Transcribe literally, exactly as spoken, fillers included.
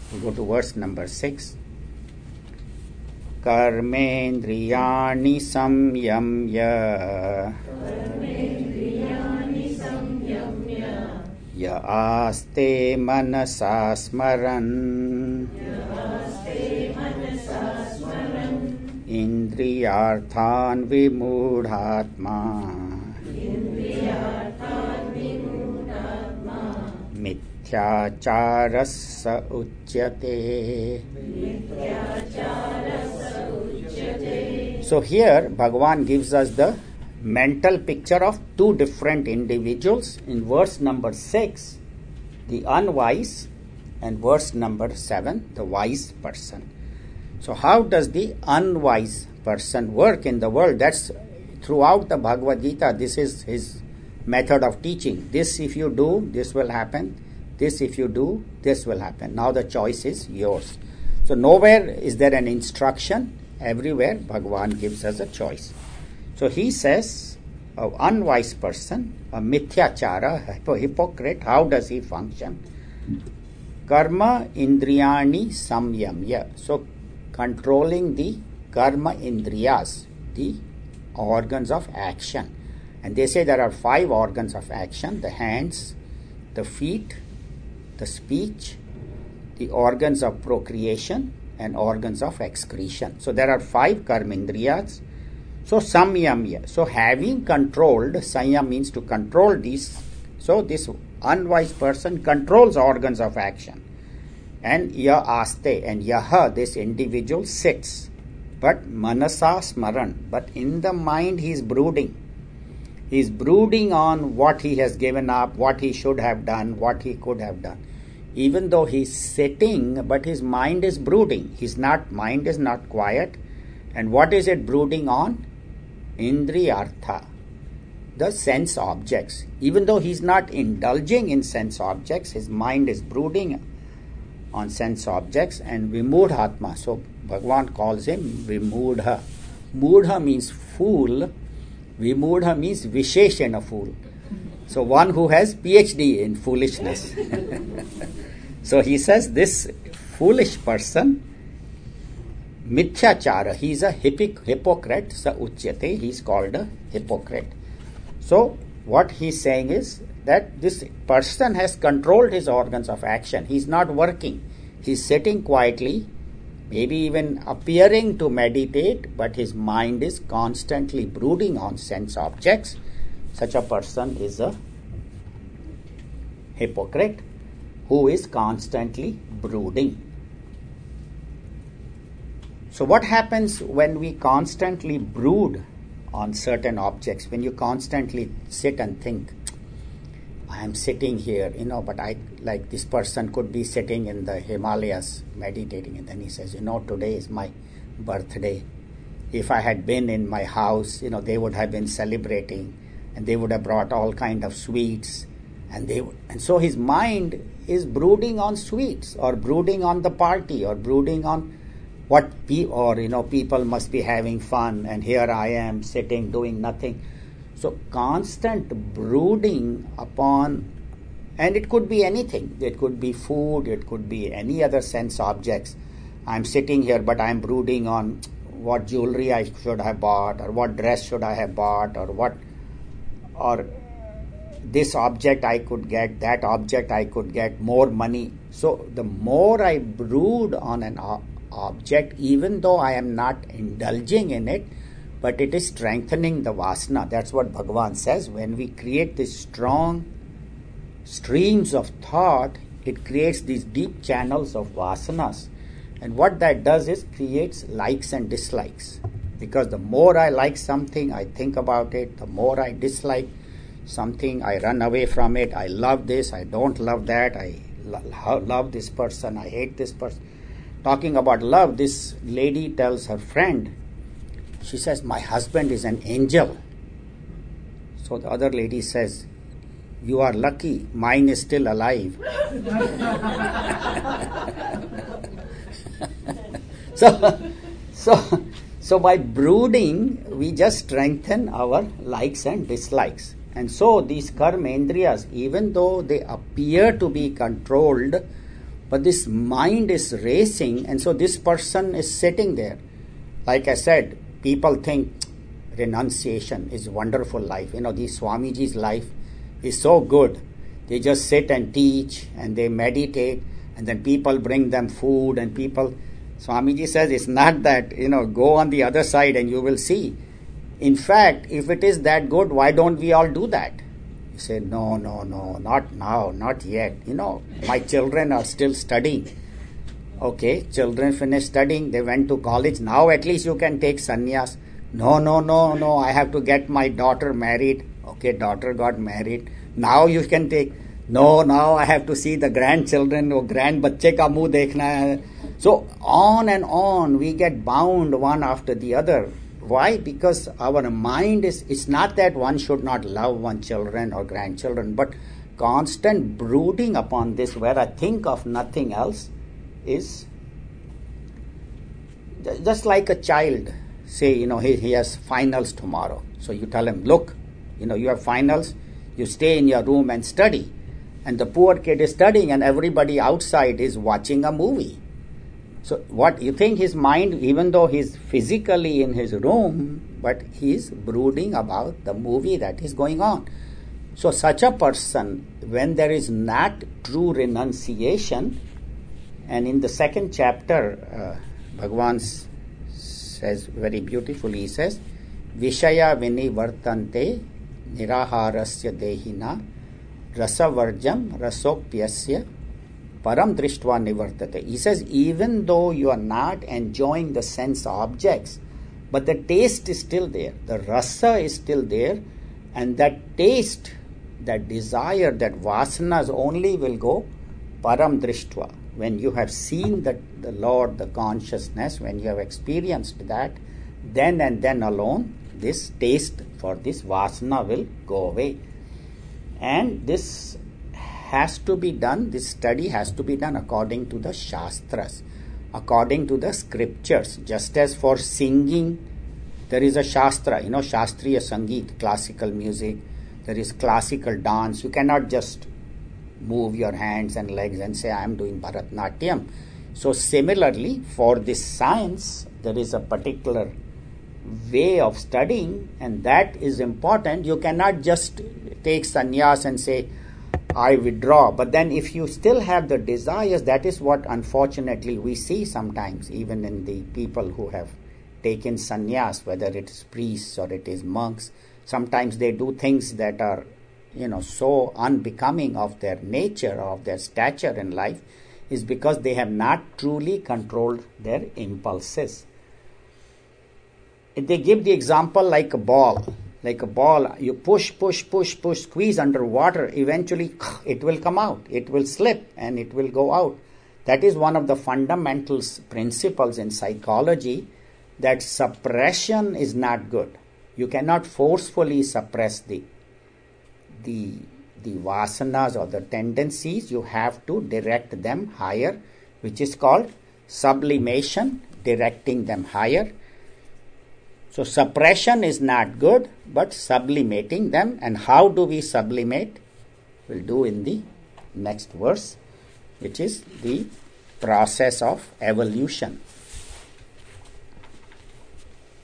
We go to verse number six. Karmendriyani samyamya ya aste manasa smaran indriyarthan vimudhatma mithyacharasa uchyate. So here Bhagavan gives us the mental picture of two different individuals in verse number six, the unwise, and verse number seven, the wise person. So how does the unwise person work in the world? That's throughout the Bhagavad Gita. This is his method of teaching. This if you do, this will happen. This if you do, this will happen. Now the choice is yours. So nowhere is there an instruction. Everywhere Bhagavan gives us a choice. So he says, an unwise person, a mithyachara, a hypocrite, how does he function? Karma indriyani samyamya. So controlling the karma indriyas, the organs of action. And they say there are five organs of action: the hands, the feet, the speech, the organs of procreation, and organs of excretion. So there are five karmendriyas. So samyamya. So having controlled, samyam means to control these. So this unwise person controls organs of action. And ya aste, and yaha, this individual sits. But manasa smaran, but in the mind he is brooding. He is brooding on what he has given up, what he should have done, what he could have done. Even though he is sitting, but his mind is brooding. His not mind is not quiet. And what is it brooding on? Indriyartha, the sense objects. Even though he is not indulging in sense objects, his mind is brooding on sense objects. And vimudhatma, so Bhagavan calls him vimudha. Mudha means fool. Vimudha means visheshana fool. So one who has PhD in foolishness. So he says this foolish person, mithyachara, he is a hypoc- hypocrite, sa uchyate, he is called a hypocrite. So what he is saying is that this person has controlled his organs of action. He is not working. He is sitting quietly, maybe even appearing to meditate, but his mind is constantly brooding on sense objects. Such a person is a hypocrite who is constantly brooding. So what happens when we constantly brood on certain objects? When you constantly sit and think, I am sitting here, you know, but I, like this person could be sitting in the Himalayas meditating, and then he says, you know, today is my birthday. If I had been in my house, you know, they would have been celebrating, and they would have brought all kind of sweets, and they would, and so his mind is brooding on sweets, or brooding on the party, or brooding on what pe- or you know people must be having fun, and here I am sitting doing nothing. So constant brooding upon, and it could be anything. It could be food, it could be any other sense objects. I'm sitting here, but I'm brooding on what jewelry I should have bought, or what dress should I have bought, or what, or this object I could get, that object I could get, more money. So the more I brood on an ob- object, even though I am not indulging in it, but it is strengthening the vasana. That's what Bhagavan says. When we create these strong streams of thought, it creates these deep channels of vasanas. And what that does is creates likes and dislikes. Because the more I like something, I think about it. The more I dislike something, I run away from it. I love this, I don't love that. I lo- love this person, I hate this person. Talking about love, this lady tells her friend, she says, my husband is an angel. So the other lady says, you are lucky, mine is still alive. so, so, so by brooding, we just strengthen our likes and dislikes. And so these karmendriyas, even though they appear to be controlled, But this mind is racing, and so this person is sitting there. Like I said, people think renunciation is wonderful life. You know, the Swamiji's life is so good. They just sit and teach and they meditate, and then people bring them food, and people, Swamiji says it's not that, you know, go on the other side and you will see. In fact, if it is that good, why don't we all do that? You say, no, no, no, not now, not yet. You know, my children are still studying. Okay, children finished studying, they went to college. Now at least you can take sannyas. No, no, no, no, I have to get my daughter married. Okay, daughter got married. Now you can take, no, now I have to see the grandchildren, or grand bacche ka muh dekhna hai. So on and on, we get bound one after the other. Why? Because our mind is, it's not that one should not love one's children or grandchildren, but constant brooding upon this, where I think of nothing else, is just like a child. Say, you know, he, he has finals tomorrow. So you tell him, look, you know, you have finals, you stay in your room and study. And the poor kid is studying and everybody outside is watching a movie. So what, you think his mind, even though he's physically in his room, but he's brooding about the movie that is going on. So such a person, when there is not true renunciation, and in the second chapter, uh, Bhagavan says very beautifully, he says, Vishaya vinivartante niraharasya dehina rasavarjam rasopyasya param drishtva nivartate. He says, even though you are not enjoying the sense objects, but the taste is still there, the rasa is still there, and that taste, that desire, that vasanas only will go param drishtva. When you have seen the, the Lord, the consciousness, when you have experienced that, then and then alone, this taste for this vasana will go away. And this has to be done, this study has to be done according to the Shastras, according to the scriptures. Just as for singing, there is a Shastra, you know, Shastriya Sangeet, classical music, there is classical dance. You cannot just move your hands and legs and say, I am doing Bharatnatyam. So similarly, for this science, there is a particular way of studying, and that is important. You cannot just take sannyas and say, I withdraw. But then if you still have the desires, that is what unfortunately we see sometimes, even in the people who have taken sannyas, whether it is priests or it is monks. Sometimes they do things that are, you know, so unbecoming of their nature, of their stature in life, is because they have not truly controlled their impulses. They give the example like a ball. Like a ball, you push, push, push, push, squeeze under water, eventually it will come out, it will slip and it will go out. That is one of the fundamental principles in psychology, that suppression is not good. You cannot forcefully suppress the, the, the vasanas or the tendencies. You have to direct them higher, which is called sublimation, directing them higher. So suppression is not good, but sublimating them. And how do we sublimate? We'll do in the next verse, which is the process of evolution.